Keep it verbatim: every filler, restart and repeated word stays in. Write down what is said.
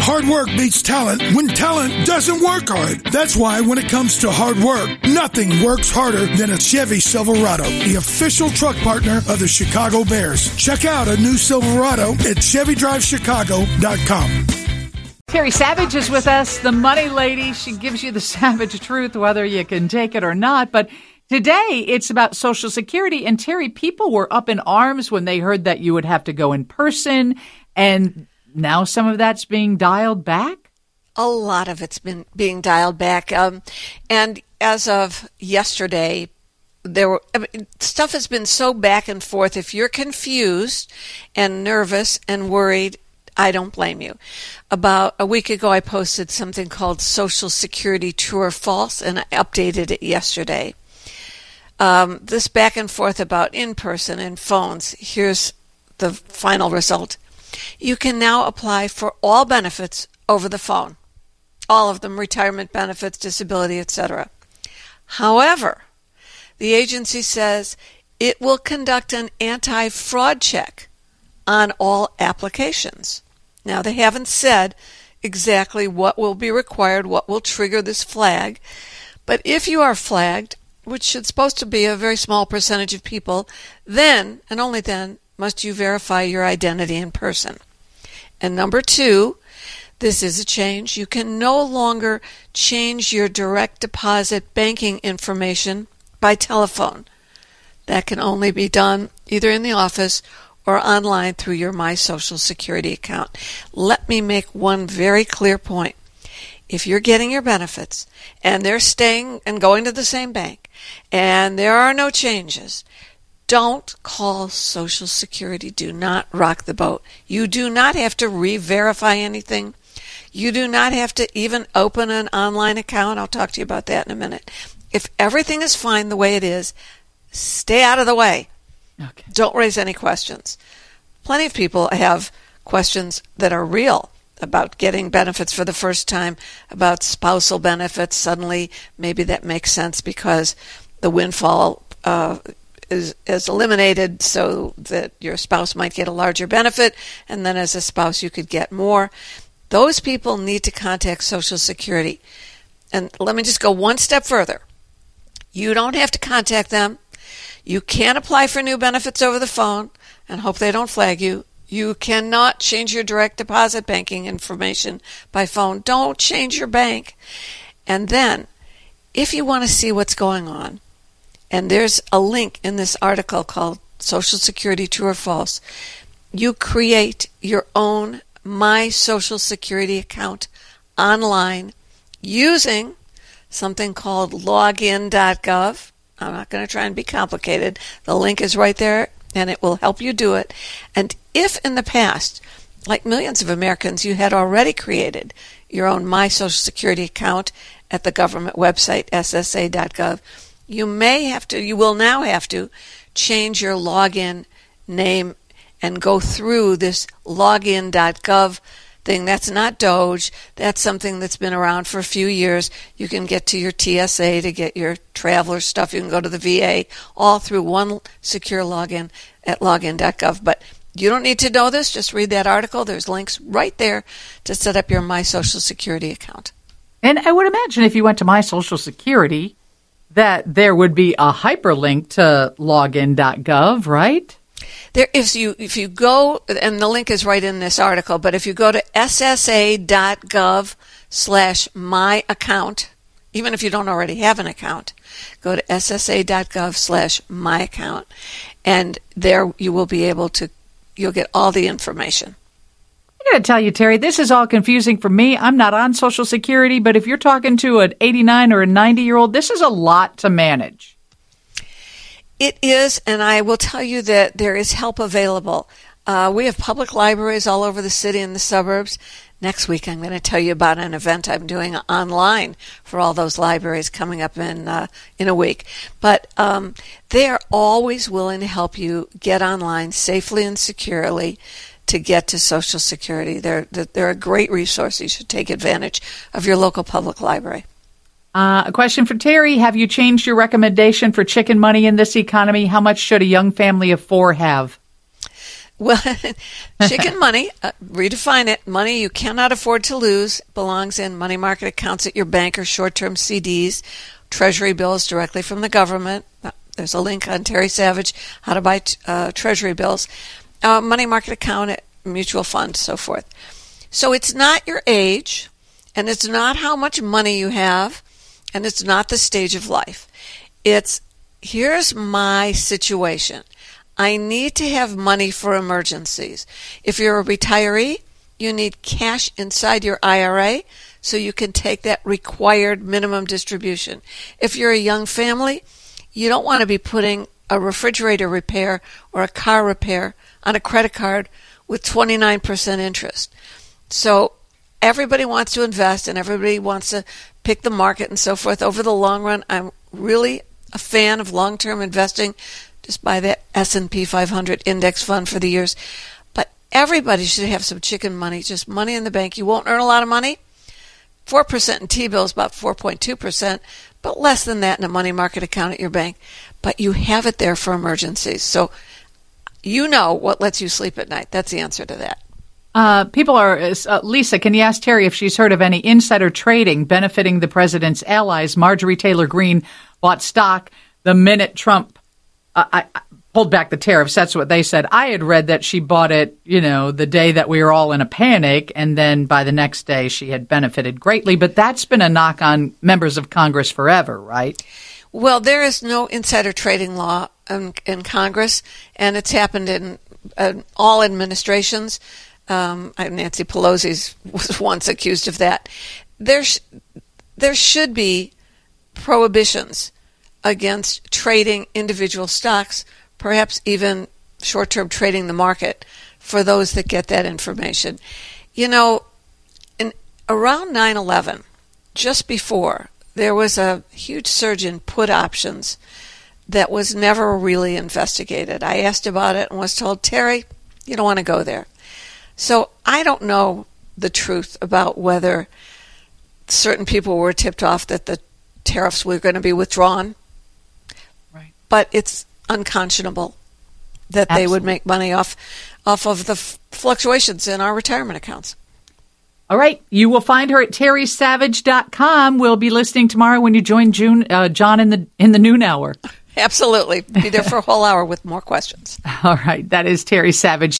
Hard work beats talent when talent doesn't work hard. That's why when it comes to hard work, nothing works harder than a Chevy Silverado, the official truck partner of the Chicago Bears. Check out a new Silverado at Chevy Drive Chicago dot com. Terry Savage is with us, the money lady. She gives you the savage truth, whether you can take it or not. But today, it's about Social Security. And Terry, people were up in arms when they heard that you would have to go in person. And now some of that's being dialed back? A lot of it's been being dialed back. Um, and as of yesterday, there were I mean, stuff has been so back and forth. If you're confused and nervous and worried, I don't blame you. About a week ago, I posted something called Social Security True or False, and I updated it yesterday. Um, this back and forth about in-person and phones, here's the final result. You can now apply for all benefits over the phone. All of them, retirement benefits, disability, et cetera. However, the agency says it will conduct an anti-fraud check on all applications. Now, they haven't said exactly what will be required, what will trigger this flag, but if you are flagged, which is supposed to be a very small percentage of people, then, and only then, must you verify your identity in person. And number two, this is a change. You can no longer change your direct deposit banking information by telephone. That can only be done either in the office or online through your My Social Security account. Let me make one very clear point. If you're getting your benefits and they're staying and going to the same bank and there are no changes, don't call Social Security. Do not rock the boat. You do not have to re-verify anything. You do not have to even open an online account. I'll talk to you about that in a minute. If everything is fine the way it is, stay out of the way. Okay. Don't raise any questions. Plenty of people have questions that are real about getting benefits for the first time, about spousal benefits. Suddenly, maybe that makes sense because the windfall uh, is, is eliminated so that your spouse might get a larger benefit, and then as a spouse you could get more. Those people need to contact Social Security. And let me just go one step further. You don't have to contact them. You can't apply for new benefits over the phone and hope they don't flag you. You cannot change your direct deposit banking information by phone. Don't change your bank. And then, if you want to see what's going on, and there's a link in this article called Social Security True or False, you create your own My Social Security account online using something called login dot gov. I'm not going to try and be complicated. The link is right there, and it will help you do it. And if in the past, like millions of Americans, you had already created your own My Social Security account at the government website, S S A dot gov, you may have to, you will now have to change your login name and go through this login dot gov thing. That's not Doge. That's something that's been around for a few years. You can get to your T S A to get your traveler stuff. You can go to the V A, all through one secure login at login dot gov. But you don't need to know this. Just read that article. There's links right there to set up your My Social Security account. And I would imagine if you went to My Social Security that there would be a hyperlink to login dot gov, right? There, if you if you go, and the link is right in this article, but if you go to S S A dot gov slash my account, even if you don't already have an account, go to S S A dot gov slash my account, and there you will be able to, you'll get all the information. I got to tell you, Terry, this is all confusing for me. I'm not on Social Security, but if you're talking to an eighty-nine or a ninety-year-old, this is a lot to manage. It is, and I will tell you that there is help available. Uh, we have public libraries all over the city and the suburbs. Next week I'm going to tell you about an event I'm doing online for all those libraries coming up in uh, in a week. But um, they are always willing to help you get online safely and securely to get to Social Security. They're, they're a great resource. You should take advantage of your local public library. Uh, a question for Terry. Have you changed your recommendation for chicken money in this economy? How much should a young family of four have? Well, chicken money, uh, redefine it. Money you cannot afford to lose belongs in money market accounts at your bank or short-term C Ds, treasury bills directly from the government. There's a link on Terry Savage, how to buy uh, treasury bills, uh, money market account at mutual fund, so forth. So it's not your age, and it's not how much money you have, and it's not the stage of life. It's, here's my situation. I need to have money for emergencies. If you're a retiree, you need cash inside your I R A so you can take that required minimum distribution. If you're a young family, you don't want to be putting a refrigerator repair or a car repair on a credit card with twenty-nine percent interest. So everybody wants to invest and everybody wants to pick the market and so forth. Over the long run, I'm really a fan of long-term investing. Just buy that S and P five hundred index fund for the years. But everybody should have some chicken money, just money in the bank. You won't earn a lot of money. four percent in T-bills, about four point two percent, but less than that in a money market account at your bank. But you have it there for emergencies. So you know what lets you sleep at night. That's the answer to that. Uh, people are, uh, Lisa, can you ask Terry if she's heard of any insider trading benefiting the president's allies? Marjorie Taylor Greene bought stock the minute Trump uh, I, I pulled back the tariffs. That's what they said. I had read that she bought it, you know, the day that we were all in a panic, and then by the next day she had benefited greatly. But that's been a knock on members of Congress forever, right? Well, there is no insider trading law in, in Congress, and it's happened in uh, all administrations. Um, Nancy Pelosi was once accused of that. There, sh- there should be prohibitions against trading individual stocks, perhaps even short-term trading the market for those that get that information. You know, in around nine eleven, just before, there was a huge surge in put options that was never really investigated. I asked about it and was told, Terry, you don't want to go there. So I don't know the truth about whether certain people were tipped off that the tariffs were going to be withdrawn. Right. But it's unconscionable that Absolutely. They would make money off off of the f- fluctuations in our retirement accounts. All right. You will find her at terry savage dot com. We'll be listening tomorrow when you join June, uh, John in the in the noon hour. Absolutely. Be there for a whole hour with more questions. All right. That is Terry Savage.